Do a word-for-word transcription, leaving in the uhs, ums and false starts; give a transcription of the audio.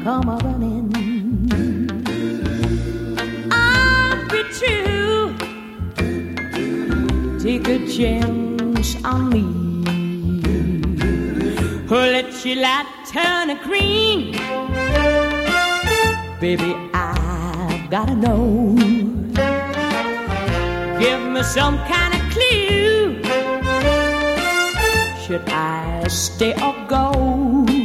come a running. I'll be true. Take a chance on me. Oh, let your light turn green. Baby, I've gotta know. Give me some kind of clue. Should I stay or go?